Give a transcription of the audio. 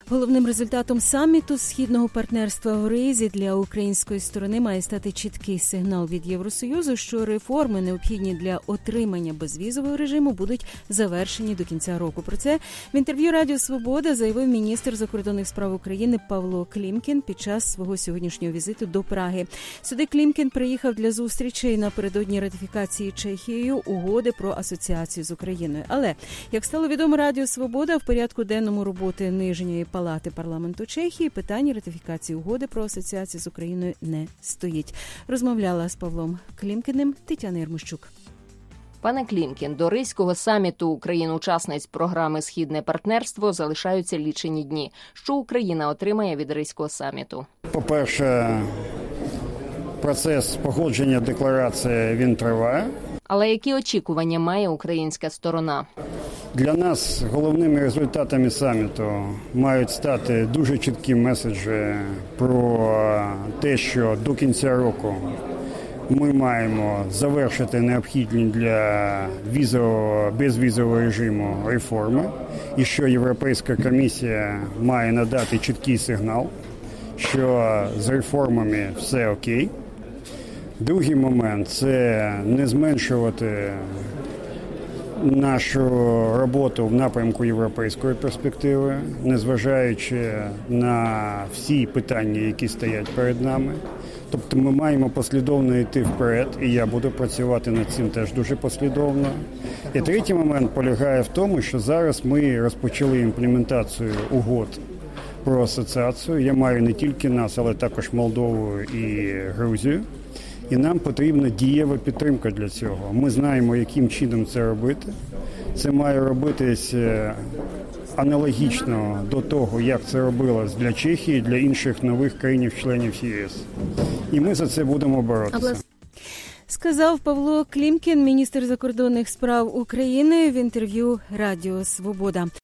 Головним результатом саміту Східного партнерства в Ризі для української сторони має стати чіткий сигнал від Євросоюзу, що реформи, необхідні для отримання безвізового режиму, будуть завершені до кінця року. Про це в інтерв'ю Радіо Свобода заявив міністр закордонних справ України Павло Клімкін під час свого сьогоднішнього візиту до Праги. Сюди Клімкін приїхав для зустрічей напередодні ратифікації Чехією угоди про асоціацію з Україною. Але, як стало відомо Радіо Свобода, в порядку денному роботи Нижньої палати парламенту Чехії питання ратифікації угоди про асоціацію з Україною не стоїть. Розмовляла з Павлом Клімкіним Тетяна Єрмощук. Пане Клімкін, до Ризького саміту країн-учасниць програми «Східне партнерство» залишаються лічені дні. Що Україна отримає від Ризького саміту? По-перше, процес погодження декларації, він триває. Але які очікування має українська сторона? Для нас головними результатами саміту мають стати дуже чіткі меседжі про те, що до кінця року ми маємо завершити необхідні для безвізового режиму реформи, і що Європейська комісія має надати чіткий сигнал, що з реформами все окей. Другий момент – це не зменшувати нашу роботу в напрямку європейської перспективи, незважаючи на всі питання, які стоять перед нами. Тобто ми маємо послідовно йти вперед, і я буду працювати над цим теж дуже послідовно. І третій момент полягає в тому, що зараз ми розпочали імплементацію угод про асоціацію. Я маю не тільки нас, але також Молдову і Грузію. І нам потрібна дієва підтримка для цього. Ми знаємо, яким чином це робити. Це має робитись аналогічно до того, як це робилось для Чехії, для інших нових країн-членів ЄС. І ми за це будемо боротися. Сказав Павло Клімкін, міністр закордонних справ України в інтерв'ю Радіо Свобода.